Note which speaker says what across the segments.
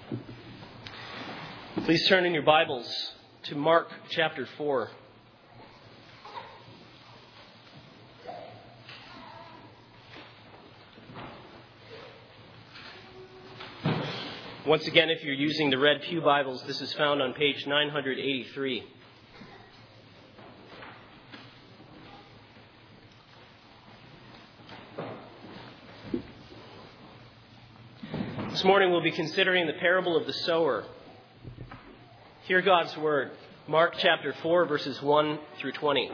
Speaker 1: Please turn in your Bibles to Mark chapter 4. Once again, if you're using the Red Pew Bibles, this is found on page 983. This morning we'll be considering the parable of the sower. Hear God's word. Mark chapter 4, verses 1 through 20.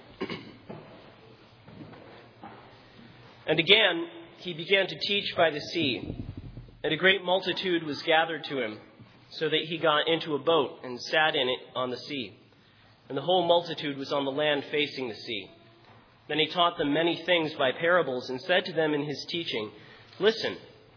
Speaker 1: And again, he began to teach by the sea, and a great multitude was gathered to him, so that he got into a boat and sat in it on the sea. And the whole multitude was on the land facing the sea. Then he taught them many things by parables, and said to them in his teaching, "Listen,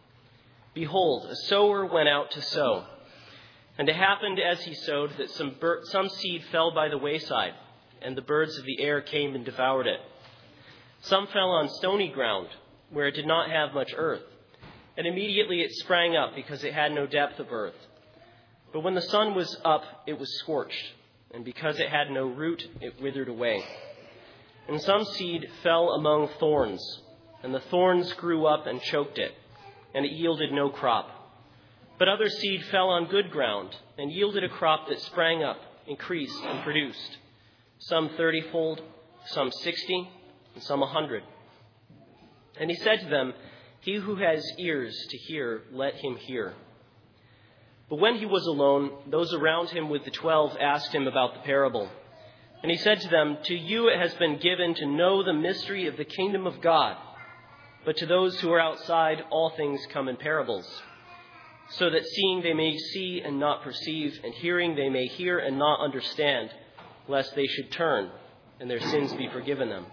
Speaker 1: behold, a sower went out to sow. And it happened as he sowed that some seed fell by the wayside, and the birds of the air came and devoured it. Some fell on stony ground, where it did not have much earth, and immediately it sprang up because it had no depth of earth. But when the sun was up, it was scorched, and because it had no root, it withered away. And some seed fell among thorns, and the thorns grew up and choked it, and it yielded no crop. But other seed fell on good ground and yielded a crop that sprang up, increased, and produced, some 30-fold, some 60, and some 100. And he said to them, He who has ears to hear, let him hear. But when he was alone, those around him with the 12 asked him about the parable. And he said to them, To you it has been given to know the mystery of the kingdom of God, but to those who are outside, all things come in parables, so that seeing they may see and not perceive, and hearing they may hear and not understand, lest they should turn and their sins be forgiven them.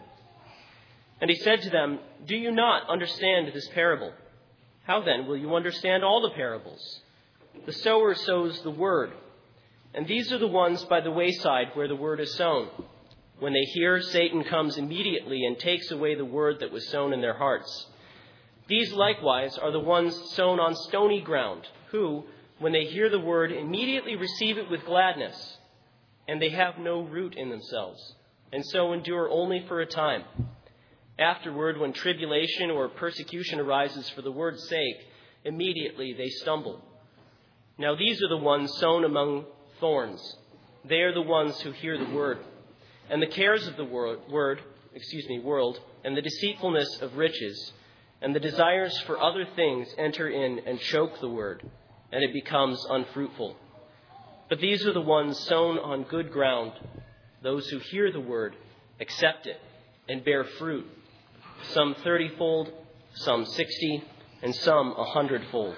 Speaker 1: And he said to them, Do you not understand this parable? How then will you understand all the parables? The sower sows the word, and these are the ones by the wayside where the word is sown. When they hear, Satan comes immediately and takes away the word that was sown in their hearts. These likewise are the ones sown on stony ground, who, when they hear the word, immediately receive it with gladness, and they have no root in themselves, and so endure only for a time. Afterward, when tribulation or persecution arises for the word's sake, immediately they stumble. Now these are the ones sown among thorns. They are the ones who hear the word, and the cares of the world, and the deceitfulness of riches, and the desires for other things enter in and choke the word, and it becomes unfruitful. But these are the ones sown on good ground, those who hear the word, accept it, and bear fruit, some 30-fold, some 60, and some 100-fold.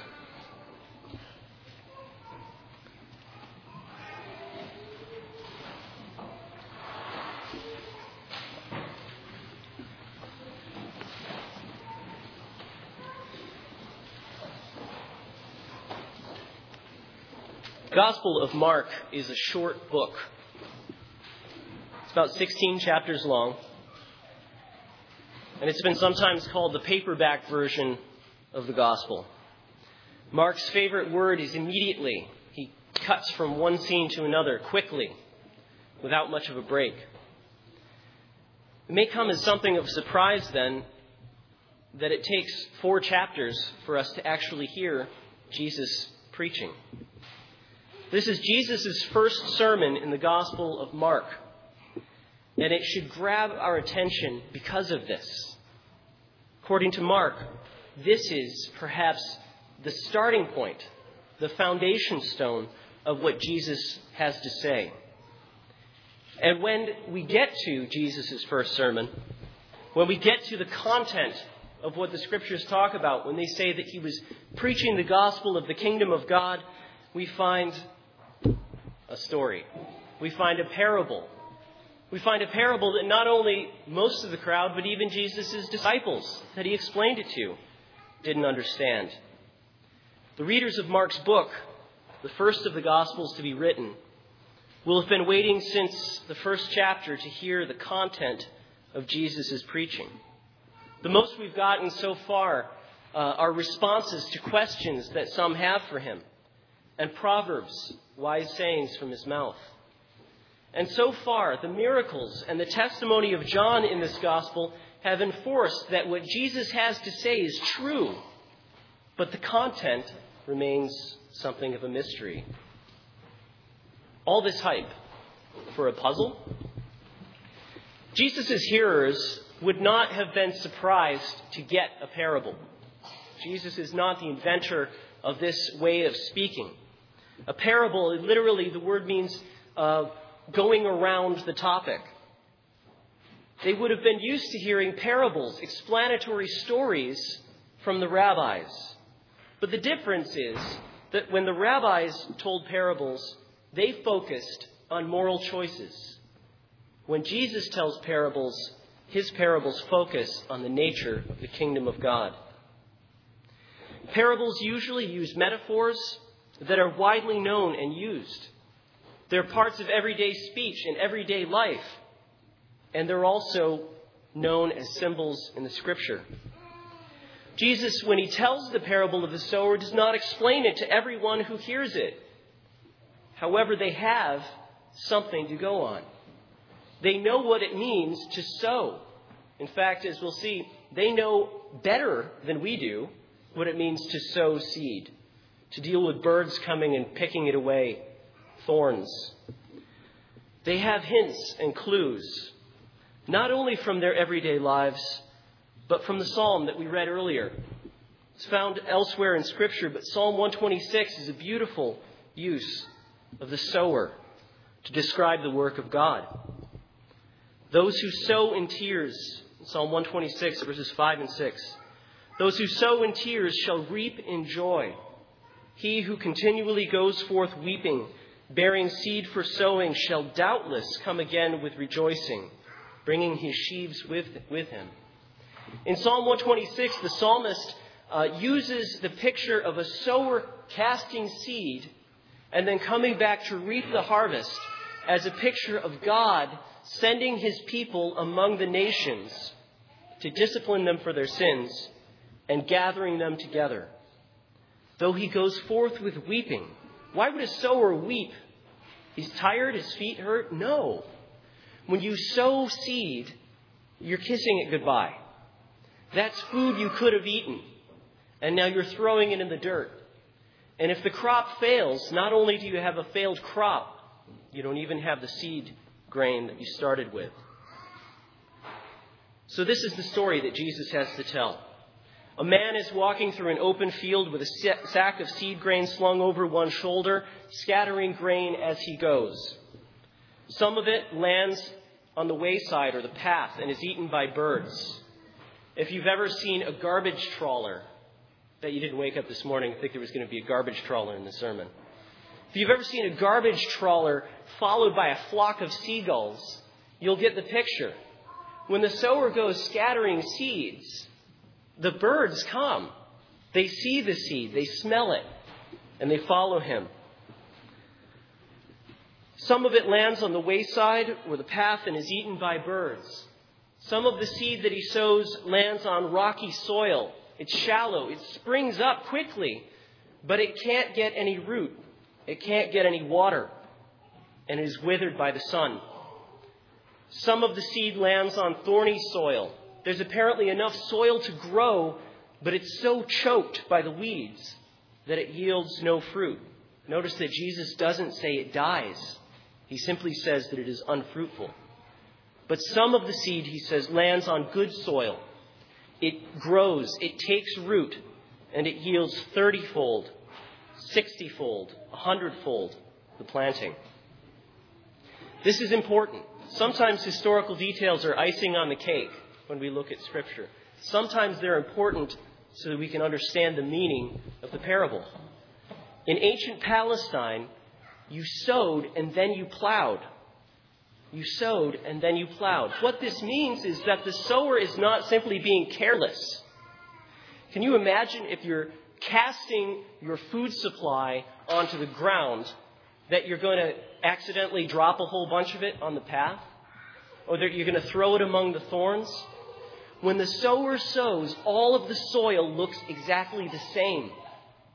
Speaker 1: The Gospel of Mark is a short book. It's about 16 chapters long, and it's been sometimes called the paperback version of the Gospel. Mark's favorite word is immediately. He cuts from one scene to another quickly, without much of a break. It may come as something of a surprise, then, that it takes 4 chapters for us to actually hear Jesus preaching. This is Jesus' first sermon in the Gospel of Mark, and it should grab our attention because of this. According to Mark, this is perhaps the starting point, the foundation stone of what Jesus has to say. And when we get to Jesus' first sermon, when we get to the content of what the Scriptures talk about, when they say that he was preaching the gospel of the kingdom of God, we find a story. We find a parable. We find a parable that not only most of the crowd, but even Jesus' disciples that he explained it to didn't understand. The readers of Mark's book, the first of the Gospels to be written, will have been waiting since the first chapter to hear the content of Jesus' preaching. The most we've gotten so far are responses to questions that some have for him. and Proverbs, wise sayings from his mouth. And so far, the miracles and the testimony of John in this gospel have enforced that what Jesus has to say is true, but the content remains something of a mystery. All this hype for a puzzle? Jesus' hearers would not have been surprised to get a parable. Jesus is not the inventor of this way of speaking. A parable, literally, the word means going around the topic. They would have been used to hearing parables, explanatory stories from the rabbis. But the difference is that when the rabbis told parables, they focused on moral choices. When Jesus tells parables, his parables focus on the nature of the kingdom of God. Parables usually use metaphors that are widely known and used. They're parts of everyday speech and everyday life. And they're also known as symbols in the Scripture. Jesus, when he tells the parable of the sower, does not explain it to everyone who hears it. However, they have something to go on. They know what it means to sow. In fact, as we'll see, they know better than we do what it means to sow seed, to deal with birds coming and picking it away, thorns. They have hints and clues, not only from their everyday lives, but from the psalm that we read earlier. It's found elsewhere in Scripture, but Psalm 126 is a beautiful use of the sower to describe the work of God. Those who sow in tears, Psalm 126, verses 5 and 6. Those who sow in tears shall reap in joy. He who continually goes forth weeping, bearing seed for sowing, shall doubtless come again with rejoicing, bringing his sheaves with him. In Psalm 126, the psalmist uses the picture of a sower casting seed and then coming back to reap the harvest as a picture of God sending his people among the nations to discipline them for their sins and gathering them together. Though he goes forth with weeping. Why would a sower weep? He's tired, his feet hurt? No. When you sow seed, you're kissing it goodbye. That's food you could have eaten, and now you're throwing it in the dirt. And if the crop fails, not only do you have a failed crop, you don't even have the seed grain that you started with. So this is the story that Jesus has to tell. A man is walking through an open field with a sack of seed grain slung over one shoulder, scattering grain as he goes. Some of it lands on the wayside or the path and is eaten by birds. If you've ever seen a garbage trawler, that you didn't wake up this morning and think there was going to be a garbage trawler in the sermon. If you've ever seen a garbage trawler followed by a flock of seagulls, you'll get the picture. When the sower goes scattering seeds, the birds come. They see the seed, they smell it, and they follow him. Some of it lands on the wayside or the path and is eaten by birds. Some of the seed that he sows lands on rocky soil. It's shallow. It springs up quickly, but it can't get any root. It can't get any water, and it is withered by the sun. Some of the seed lands on thorny soil. There's apparently enough soil to grow, but it's so choked by the weeds that it yields no fruit. Notice that Jesus doesn't say it dies. He simply says that it is unfruitful. But some of the seed, he says, lands on good soil. It grows, it takes root, and it yields 30-fold, 60-fold, 100-fold the planting. This is important. Sometimes historical details are icing on the cake when we look at Scripture. Sometimes they're important so that we can understand the meaning of the parable. In ancient Palestine, you sowed and then you plowed. You sowed and then you plowed. What this means is that the sower is not simply being careless. Can you imagine if you're casting your food supply onto the ground that you're going to accidentally drop a whole bunch of it on the path? Or that you're going to throw it among the thorns? When the sower sows, all of the soil looks exactly the same.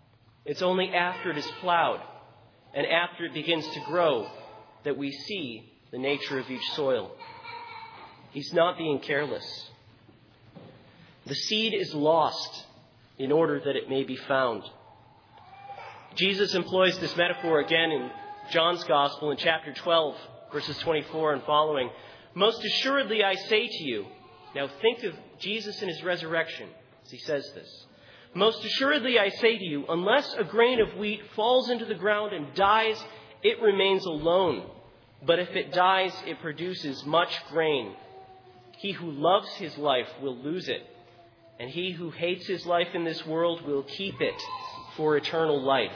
Speaker 1: It's only after it is plowed and after it begins to grow that we see the nature of each soil. He's not being careless. The seed is lost in order that it may be found. Jesus employs this metaphor again in John's Gospel in chapter 12, verses 24 and following. Most assuredly I say to you, now think of Jesus in his resurrection as he says this. Most assuredly I say to you, unless a grain of wheat falls into the ground and dies, it remains alone. But if it dies, it produces much grain. He who loves his life will lose it, and he who hates his life in this world will keep it for eternal life.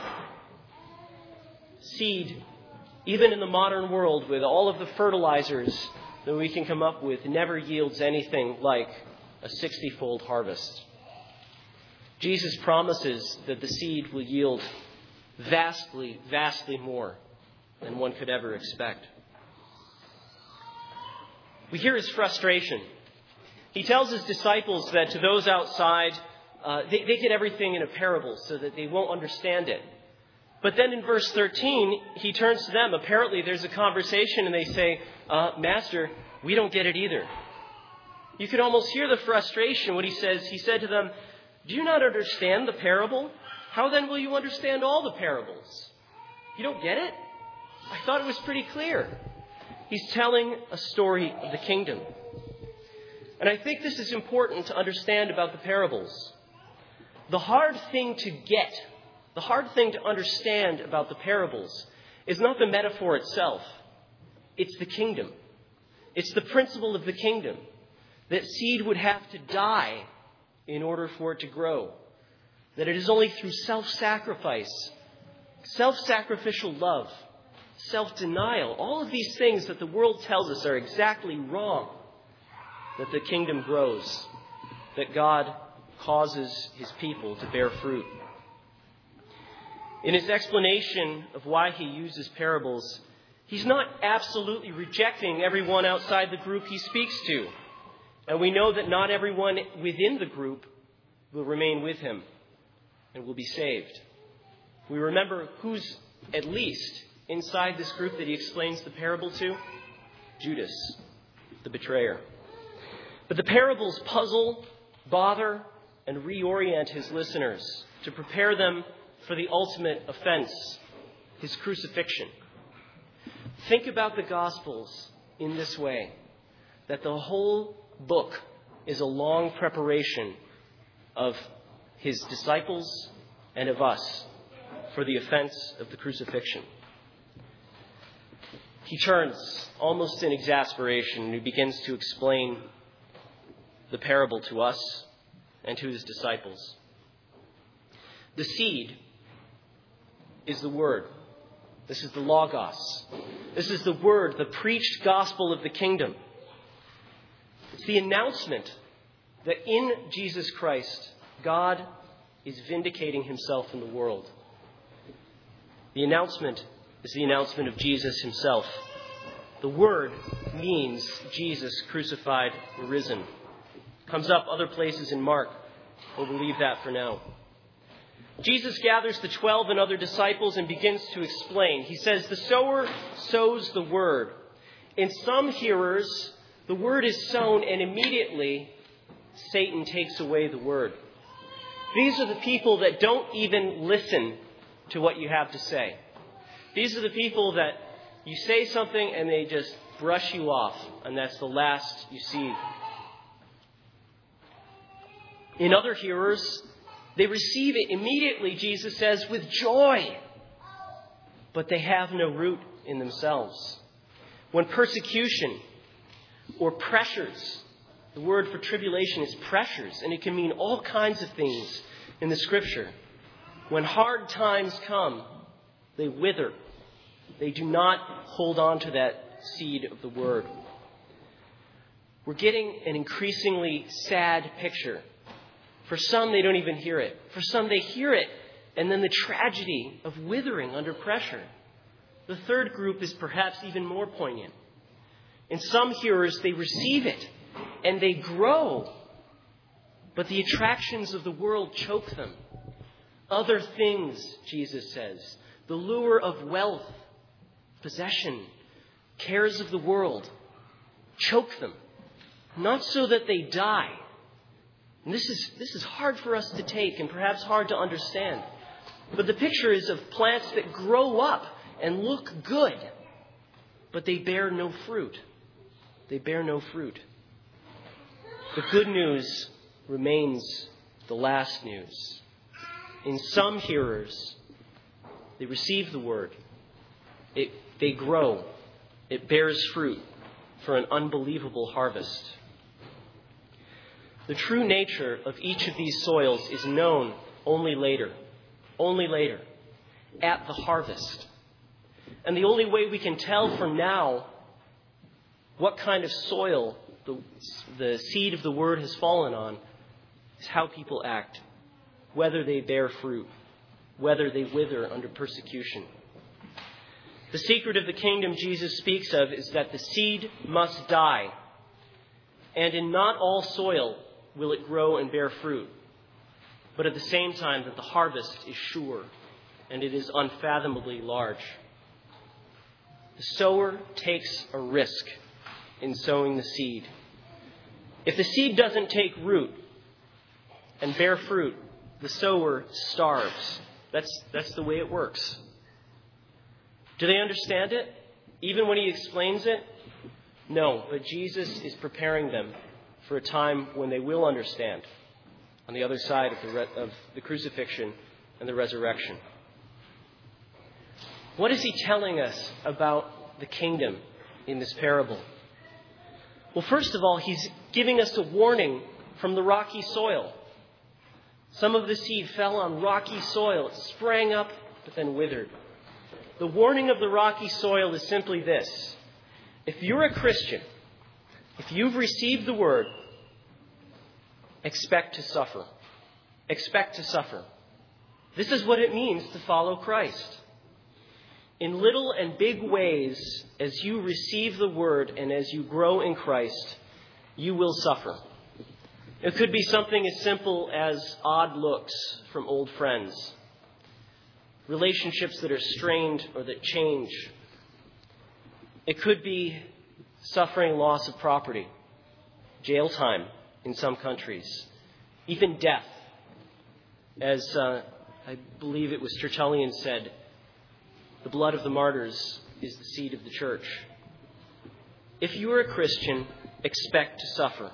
Speaker 1: Seed, even in the modern world, with all of the fertilizers that we can come up with, never yields anything like a 60-fold harvest. Jesus promises that the seed will yield vastly, vastly more than one could ever expect. We hear his frustration. He tells his disciples that to those outside, they get everything in a parable so that they won't understand it. But then in verse 13, he turns to them. Apparently there's a conversation and they say, Master, we don't get it either. You can almost hear the frustration when he says, he said to them, do you not understand the parable? How then will you understand all the parables? You don't get it? I thought it was pretty clear. He's telling a story of the kingdom. And I think this is important to understand about the parables. The hard thing to get, the hard thing to understand about the parables is not the metaphor itself. It's the kingdom. It's the principle of the kingdom. That seed would have to die in order for it to grow. That it is only through self-sacrifice, self-sacrificial love, self-denial, all of these things that the world tells us are exactly wrong, that the kingdom grows, that God causes his people to bear fruit. In his explanation of why he uses parables, he's not absolutely rejecting everyone outside the group he speaks to. And we know that not everyone within the group will remain with him and will be saved. We remember who's at least inside this group that he explains the parable to? Judas, the betrayer. But the parables puzzle, bother, and reorient his listeners to prepare them for the ultimate offense, his crucifixion. Think about the Gospels in this way, that the whole book is a long preparation of his disciples and of us for the offense of the crucifixion. He turns almost in exasperation and he begins to explain the parable to us and to his disciples. The seed is the word. This is the Logos. This is the word, the preached gospel of the kingdom. It's the announcement that in Jesus Christ, God is vindicating himself in the world. The announcement is the announcement of Jesus himself. The word means Jesus crucified and risen. Comes up other places in Mark, but we'll leave that for now. Jesus gathers the 12 and other disciples and begins to explain. He says, the sower sows the word. In some hearers, the word is sown and immediately Satan takes away the word. These are the people that don't even listen to what you have to say. These are the people that you say something and they just brush you off, and that's the last you see. In other hearers, they receive it immediately, Jesus says, with joy. But they have no root in themselves. When persecution or pressures, the word for tribulation is pressures, and it can mean all kinds of things in the Scripture. When hard times come, they wither. They do not hold on to that seed of the word. We're getting an increasingly sad picture. For some, they don't even hear it. For some, they hear it, and then the tragedy of withering under pressure. The third group is perhaps even more poignant. In some hearers, they receive it, and they grow. But the attractions of the world choke them. Other things, Jesus says, the lure of wealth, possession, cares of the world, choke them, not so that they die. And this is hard for us to take and perhaps hard to understand. But the picture is of plants that grow up and look good, but they bear no fruit. They bear no fruit. The good news remains the last news. In some hearers, they receive the word. They grow. It bears fruit for an unbelievable harvest. The true nature of each of these soils is known only later, at the harvest. And the only way we can tell from now what kind of soil the seed of the word has fallen on is how people act, whether they bear fruit, whether they wither under persecution. The secret of the kingdom Jesus speaks of is that the seed must die, and in not all soil will it grow and bear fruit, but at the same time that the harvest is sure and it is unfathomably large. The sower takes a risk in sowing the seed. If the seed doesn't take root and bear fruit, the sower starves. That's the way it works. Do they understand it? Even when he explains it? No, but Jesus is preparing them for a time when they will understand on the other side of the crucifixion and the resurrection. What is he telling us about the kingdom in this parable? Well, first of all, he's giving us a warning from the rocky soil. Some of the seed fell on rocky soil. It sprang up, but then withered. The warning of the rocky soil is simply this. If you're a Christian, if you've received the word, expect to suffer. Expect to suffer. This is what it means to follow Christ. In little and big ways, as you receive the word and as you grow in Christ, you will suffer. It could be something as simple as odd looks from old friends, relationships that are strained or that change. It could be suffering loss of property, jail time in some countries, even death. As I believe it was Tertullian said, the blood of the martyrs is the seed of the church. If you are a Christian, expect to suffer.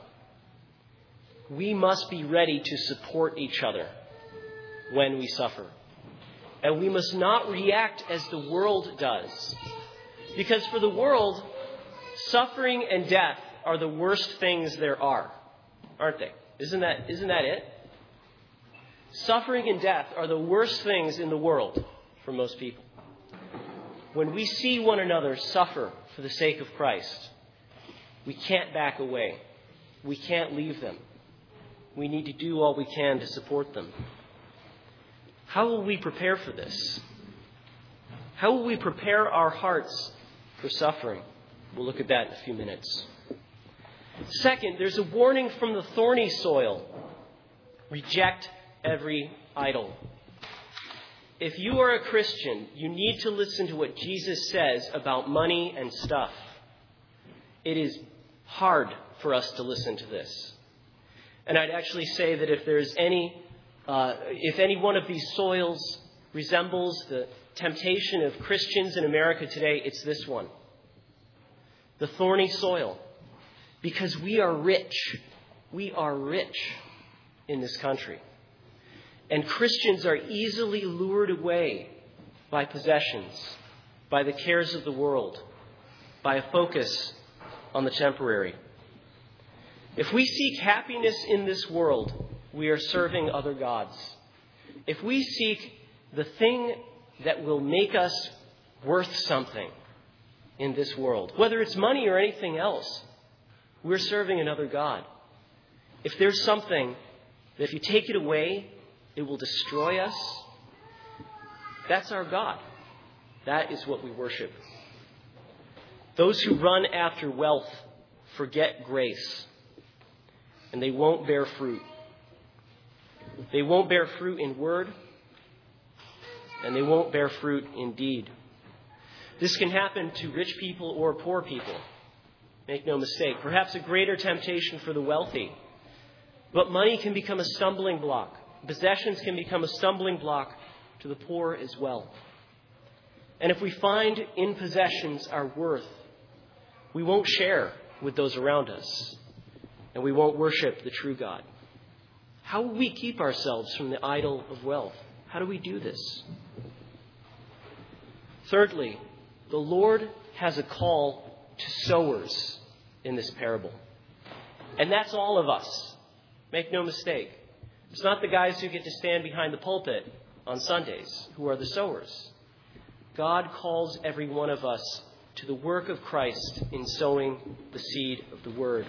Speaker 1: We must be ready to support each other when we suffer. And we must not react as the world does. Because for the world, suffering and death are the worst things there are, aren't they? Isn't that it? Suffering and death are the worst things in the world for most people. When we see one another suffer for the sake of Christ, we can't back away. We can't leave them. We need to do all we can to support them. How will we prepare for this? How will we prepare our hearts for suffering? We'll look at that in a few minutes. Second, there's a warning from the thorny soil. Reject every idol. If you are a Christian, you need to listen to what Jesus says about money and stuff. It is hard for us to listen to this. And I'd actually say that if any one of these soils resembles the temptation of Christians in America today, it's this one. The thorny soil. Because we are rich. We are rich in this country. And Christians are easily lured away by possessions, by the cares of the world, by a focus on the temporary. If we seek happiness in this world, we are serving other gods. If we seek the thing that will make us worth something in this world, whether it's money or anything else, we're serving another god. If there's something that if you take it away, it will destroy us, that's our God. That is what we worship. Those who run after wealth forget grace, and they won't bear fruit. They won't bear fruit in word and they won't bear fruit indeed. This can happen to rich people or poor people. Make no mistake. Perhaps a greater temptation for the wealthy. But money can become a stumbling block. Possessions can become a stumbling block to the poor as well. And if we find in possessions our worth, we won't share with those around us, and we won't worship the true God. How will we keep ourselves from the idol of wealth? How do we do this? Thirdly, the Lord has a call to sowers in this parable. And that's all of us. Make no mistake. It's not the guys who get to stand behind the pulpit on Sundays who are the sowers. God calls every one of us to the work of Christ in sowing the seed of the word.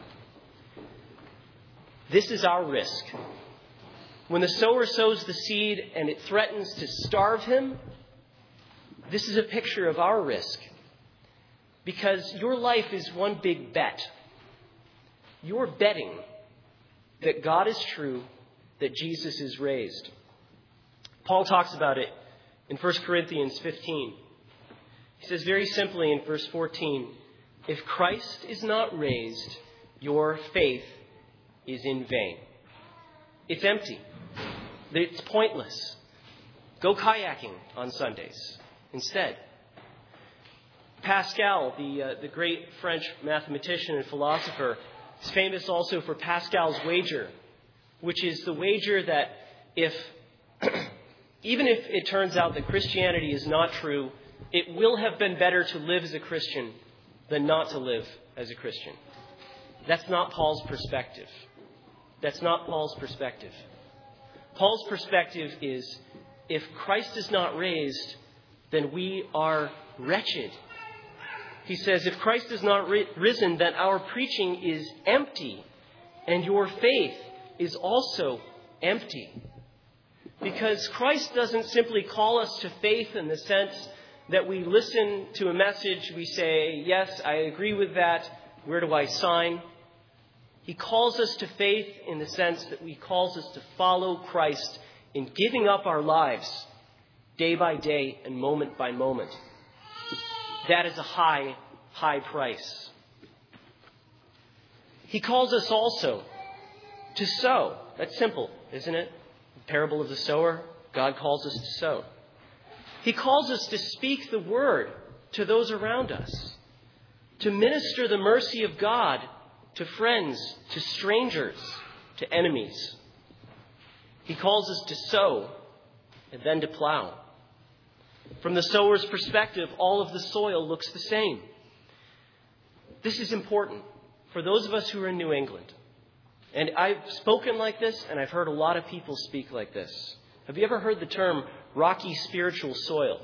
Speaker 1: This is our risk. When the sower sows the seed and it threatens to starve him, this is a picture of our risk. Because your life is one big bet. You're betting that God is true, that Jesus is raised. Paul talks about it in 1 Corinthians 15. He says very simply in verse 14, if Christ is not raised, your faith is in vain. It's empty. It's pointless. Go kayaking on Sundays instead. Pascal, the great French mathematician and philosopher, is famous also for Pascal's wager, which is the wager that even if it turns out that Christianity is not true, it will have been better to live as a Christian than not to live as a Christian. That's not Paul's perspective. That's not Paul's perspective. Paul's perspective is, if Christ is not raised, then we are wretched. He says, if Christ is not risen, then our preaching is empty, and your faith is also empty. Because Christ doesn't simply call us to faith in the sense that we listen to a message, we say, yes, I agree with that, where do I sign? He calls us to faith in the sense that he calls us to follow Christ in giving up our lives day by day and moment by moment. That is a high, high price. He calls us also to sow. That's simple, isn't it? The parable of the sower, God calls us to sow. He calls us to speak the word to those around us, to minister the mercy of God to friends, to strangers, to enemies. He calls us to sow and then to plow. From the sower's perspective, all of the soil looks the same. This is important for those of us who are in New England. And I've spoken like this, and I've heard a lot of people speak like this. Have you ever heard the term rocky spiritual soil?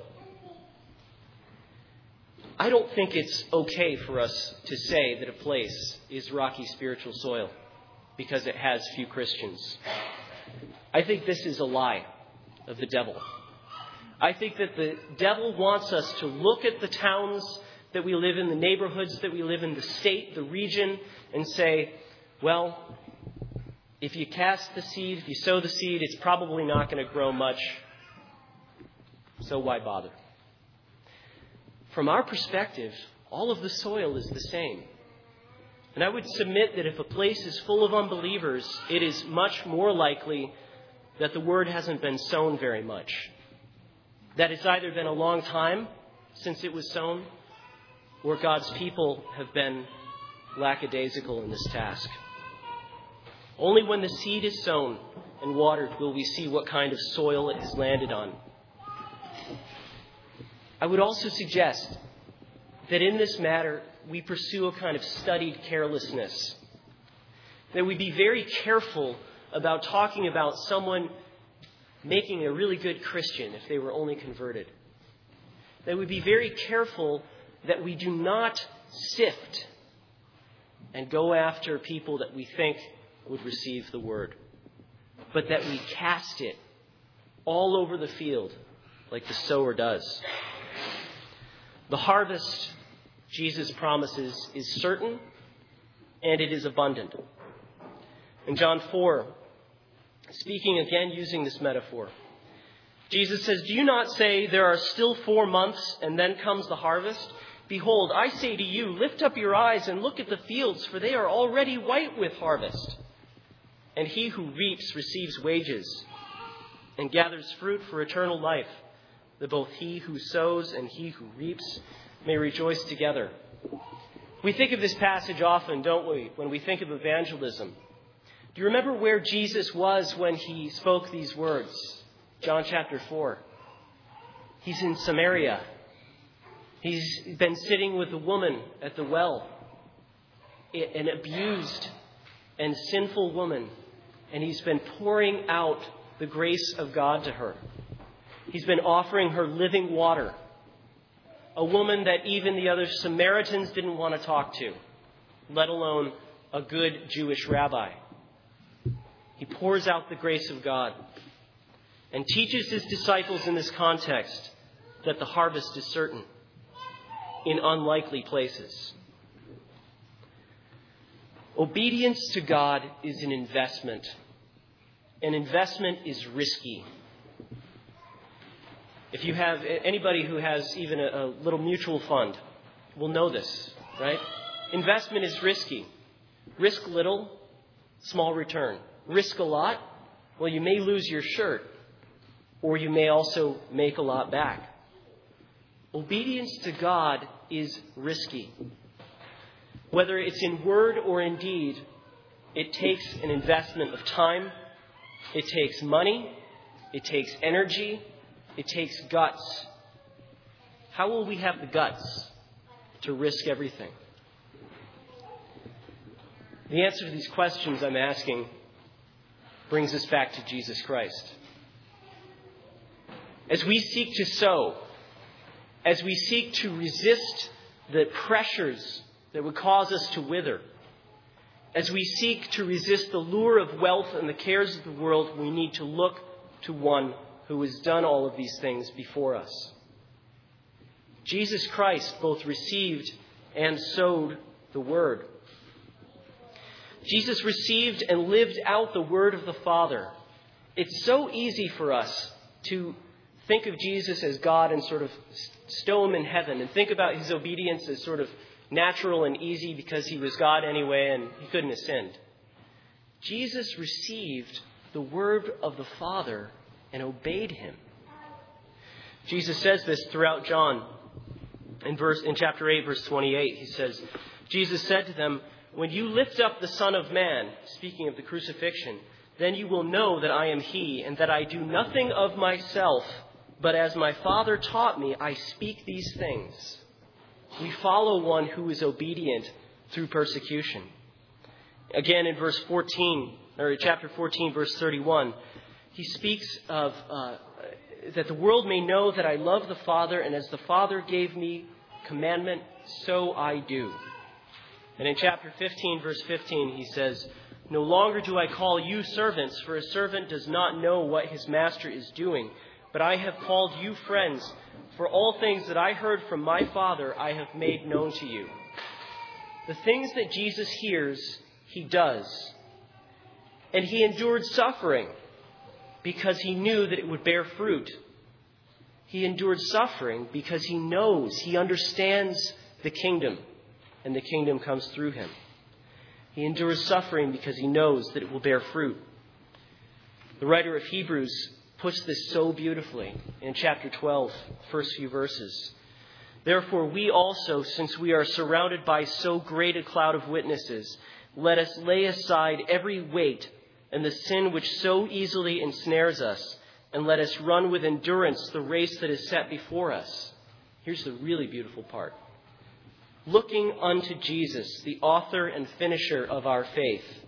Speaker 1: I don't think it's okay for us to say that a place is rocky spiritual soil because it has few Christians. I think this is a lie of the devil. I think that the devil wants us to look at the towns that we live in, the neighborhoods that we live in, the state, the region, and say, well, if you cast the seed, if you sow the seed, it's probably not going to grow much. So why bother? From our perspective, all of the soil is the same. And I would submit that if a place is full of unbelievers, it is much more likely that the word hasn't been sown very much. That it's either been a long time since it was sown, or God's people have been lackadaisical in this task. Only when the seed is sown and watered will we see what kind of soil it has landed on. I would also suggest that in this matter, we pursue a kind of studied carelessness. That we be very careful about talking about someone making a really good Christian if they were only converted. That we be very careful that we do not sift and go after people that we think would receive the word, but that we cast it all over the field like the sower does. The harvest, Jesus promises, is certain and it is abundant. In John 4, speaking again using this metaphor, Jesus says, "Do you not say there are still 4 months and then comes the harvest? Behold, I say to you, lift up your eyes and look at the fields, for they are already white with harvest. And he who reaps receives wages and gathers fruit for eternal life, that both he who sows and he who reaps may rejoice together." We think of this passage often, don't we, when we think of evangelism. Do you remember where Jesus was when he spoke these words? John chapter 4. He's in Samaria. He's been sitting with a woman at the well, an abused and sinful woman, and he's been pouring out the grace of God to her. He's been offering her living water, a woman that even the other Samaritans didn't want to talk to, let alone a good Jewish rabbi. He pours out the grace of God and teaches his disciples in this context that the harvest is certain in unlikely places. Obedience to God is an investment. An investment is risky. If you have anybody who has even a little mutual fund will know this, right? Investment is risky. Risk little, small return. Risk a lot, well, you may lose your shirt, or you may also make a lot back. Obedience to God is risky. Whether it's in word or in deed, it takes an investment of time, it takes money, it takes energy, it takes guts. How will we have the guts to risk everything? The answer to these questions I'm asking brings us back to Jesus Christ. As we seek to sow, as we seek to resist the pressures that would cause us to wither, as we seek to resist the lure of wealth and the cares of the world, we need to look to one who has done all of these things before us. Jesus Christ both received and sowed the Word. Jesus received and lived out the Word of the Father. It's so easy for us to think of Jesus as God and sort of stow him in heaven and think about his obedience as sort of natural and easy because he was God anyway and he couldn't have sinned. Jesus received the Word of the Father and obeyed him. Jesus says this throughout John. In chapter 8, verse 28, he says, Jesus said to them, "When you lift up the Son of Man," speaking of the crucifixion, "then you will know that I am he, and that I do nothing of myself, but as my Father taught me, I speak these things." We follow one who is obedient through persecution. Again, in verse 14, or chapter 14, verse 31, he speaks of that the world may know that I love the Father, and as the Father gave me commandment, so I do. And in chapter 15, verse 15, he says, "No longer do I call you servants, for a servant does not know what his master is doing. But I have called you friends, for all things that I heard from my Father I have made known to you." The things that Jesus hears, he does. And he endured suffering because he knew that it would bear fruit. He endured suffering because he knows, he understands the kingdom, and the kingdom comes through him. He endures suffering because he knows that it will bear fruit. The writer of Hebrews puts this so beautifully in chapter 12, first few verses. "Therefore we also, since we are surrounded by so great a cloud of witnesses, let us lay aside every weight and the sin which so easily ensnares us, and let us run with endurance the race that is set before us." Here's the really beautiful part. "Looking unto Jesus, the author and finisher of our faith,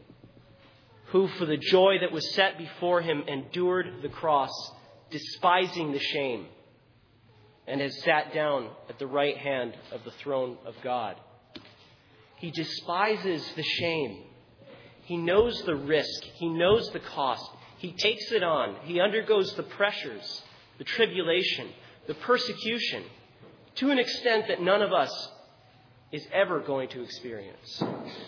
Speaker 1: who for the joy that was set before him endured the cross, despising the shame, and has sat down at the right hand of the throne of God." He despises the shame. He knows the risk. He knows the cost. He takes it on. He undergoes the pressures, the tribulation, the persecution, to an extent that none of us is ever going to experience.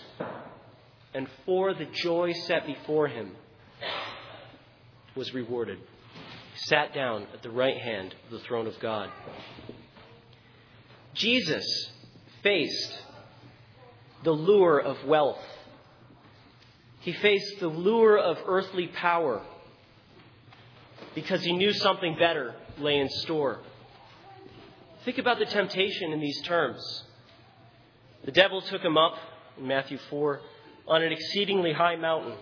Speaker 1: And for the joy set before him was rewarded. He sat down at the right hand of the throne of God. Jesus faced the lure of wealth. He faced the lure of earthly power because he knew something better lay in store. Think about the temptation in these terms. The devil took him up, in Matthew 4, on an exceedingly high mountain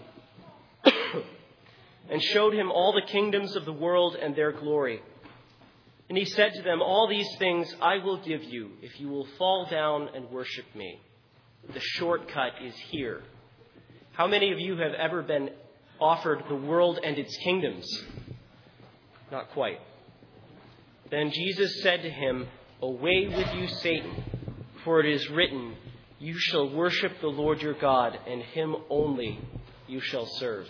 Speaker 1: and showed him all the kingdoms of the world and their glory. And he said to them, "All these things I will give you if you will fall down and worship me." The shortcut is here. How many of you have ever been offered the world and its kingdoms? Not quite. Then Jesus said to him, "Away with you, Satan, for it is written, 'You shall worship the Lord your God, and him only you shall serve.'"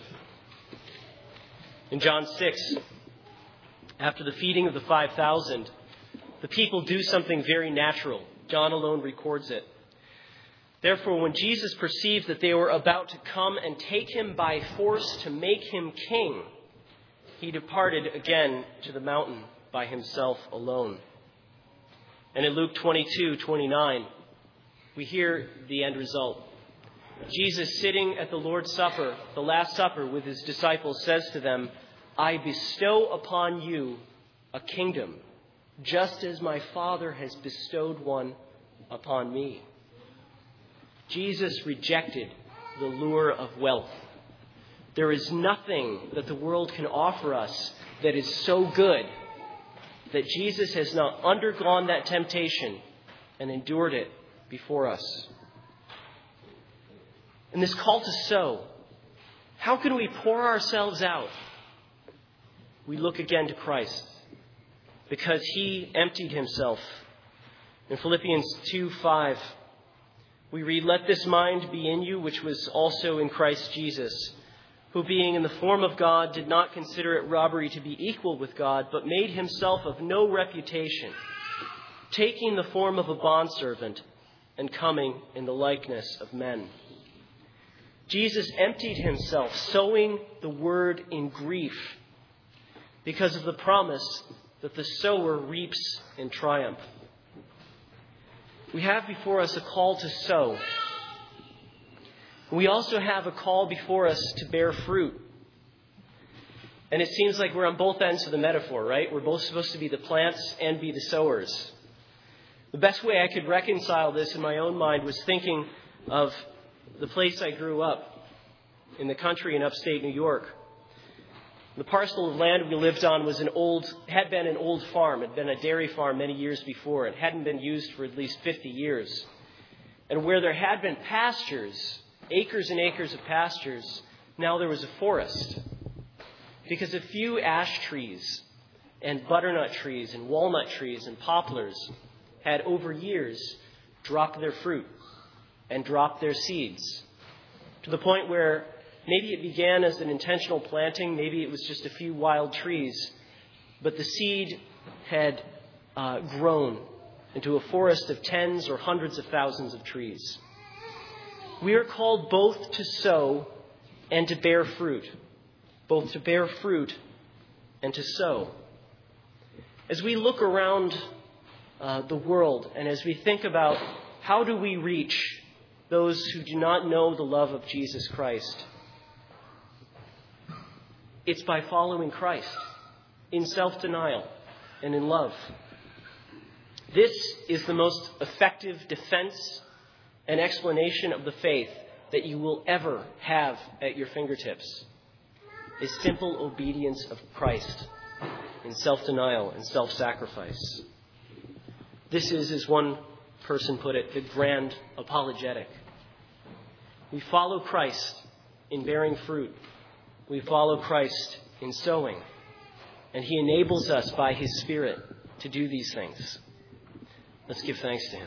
Speaker 1: In John 6, after the feeding of the 5,000, the people do something very natural. John alone records it. Therefore, when Jesus perceived that they were about to come and take him by force to make him king, he departed again to the mountain by himself alone. And in Luke 22:29, we hear the end result. Jesus, sitting at the Lord's Supper, the Last Supper with his disciples, says to them, "I bestow upon you a kingdom, just as my Father has bestowed one upon me." Jesus rejected the lure of wealth. There is nothing that the world can offer us that is so good that Jesus has not undergone that temptation and endured it before us. And this call to sow, how can we pour ourselves out? We look again to Christ because he emptied himself. In Philippians 2:5, we read, "Let this mind be in you, which was also in Christ Jesus, who being in the form of God did not consider it robbery to be equal with God, but made himself of no reputation, taking the form of a bondservant and coming in the likeness of men." Jesus emptied himself, sowing the word in grief because of the promise that the sower reaps in triumph. We have before us a call to sow. We also have a call before us to bear fruit. And it seems like we're on both ends of the metaphor, right? We're both supposed to be the plants and be the sowers. The best way I could reconcile this in my own mind was thinking of the place I grew up, in the country in upstate New York. The parcel of land we lived on had been an old farm. It had been a dairy farm many years before. It hadn't been used for at least 50 years. And where there had been pastures, acres and acres of pastures, now there was a forest. Because a few ash trees and butternut trees and walnut trees and poplars had over years dropped their fruit and dropped their seeds to the point where maybe it began as an intentional planting. Maybe it was just a few wild trees. But the seed had grown into a forest of tens or hundreds of thousands of trees. We are called both to sow and to bear fruit. Both to bear fruit and to sow. As we look around the world and as we think about how do we reach those who do not know the love of Jesus Christ, it's by following Christ in self-denial and in love. This is the most effective defense and explanation of the faith that you will ever have at your fingertips. A simple obedience of Christ in self-denial and self-sacrifice. This is, as one person put it, the grand apologetic. We follow Christ in bearing fruit. We follow Christ in sowing. And he enables us by his Spirit to do these things. Let's give thanks to him.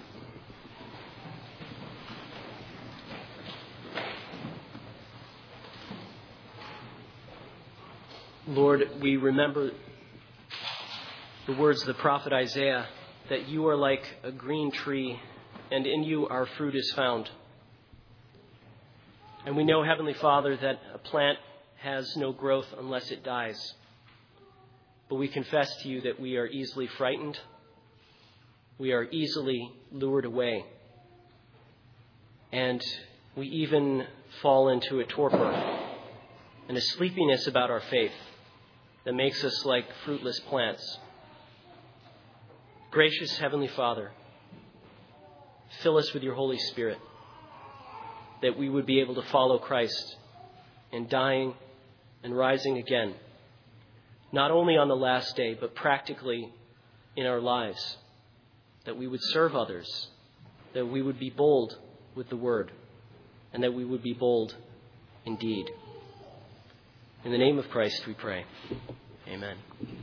Speaker 1: Lord, we remember the words of the prophet Isaiah, that you are like a green tree, and in you our fruit is found. And we know, Heavenly Father, that a plant has no growth unless it dies. but we confess to you that we are easily frightened. We are easily lured away. And we even fall into a torpor and a sleepiness about our faith that makes us like fruitless plants. Gracious Heavenly Father, fill us with your Holy Spirit, that we would be able to follow Christ in dying and rising again, not only on the last day, but practically in our lives, that we would serve others, that we would be bold with the word, and that we would be bold indeed. In the name of Christ we pray. Amen.